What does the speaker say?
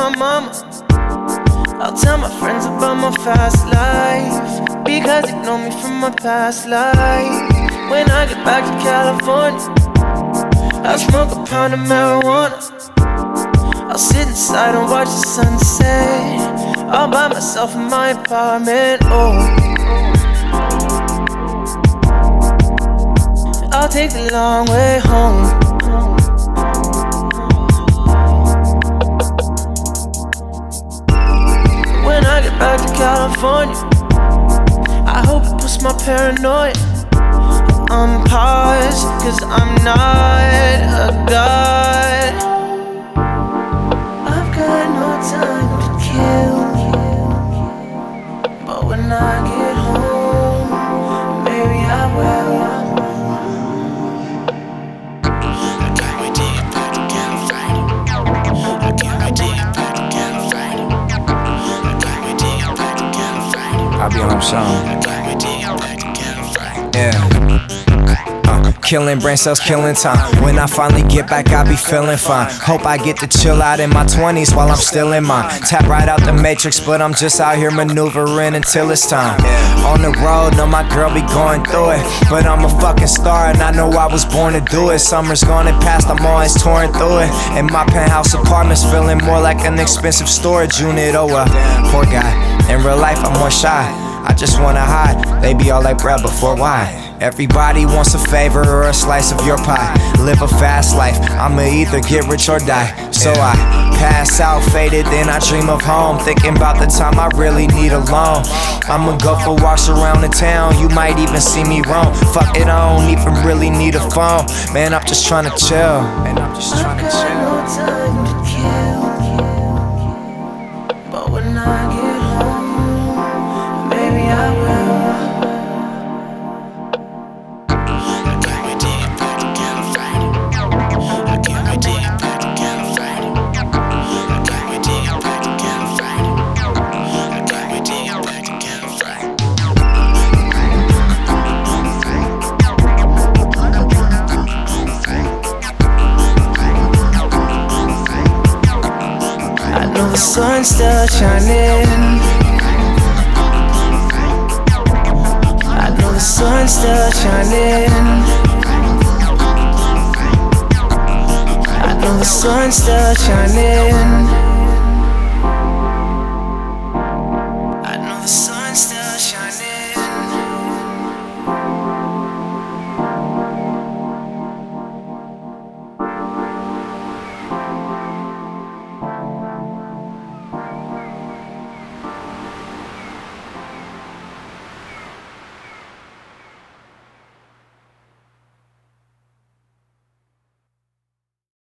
my mama. I'll tell my friends about my fast life, because they know me from my past life. When I get back to California, I'll smoke a pound of marijuana. I'll sit inside and watch the sunset, all by myself in my apartment. Oh, I'll take the long way home. When I get back to California, I hope it puts my paranoia on pause, cause I'm not a god. I've got no time to kill, but when I get home, maybe I will. I can't wait to get back to California. I can't wait to get back to California. I can't wait to get back to California. I'll be on them song. I can't wait to get back to California. Yeah. Killing brain cells, killing time. When I finally get back, I'll be feeling fine. Hope I get to chill out in my 20s while I'm still in mine. Tap right out the matrix, but I'm just out here maneuvering until it's time. On the road, know my girl be going through it, but I'm a fucking star and I know I was born to do it. Summer's gone and past, I'm always touring through it. And my penthouse apartment's feeling more like an expensive storage unit. Oh well, poor guy. In real life, I'm more shy. I just wanna hide. They be all like, bruh, before why? Everybody wants a favor or a slice of your pie. Live a fast life, I'ma either get rich or die. So I pass out faded, then I dream of home, thinking about the time I really need a loan. I'ma go for walks around the town, you might even see me roam. Fuck it, I don't even really need a phone. Man, I'm just trying to chill. Man, I'm just trying to chill. I've got no time to kill, but when I get home, maybe I will. The sun's still shining. I know the sun's still shining. I know the sun's still shining.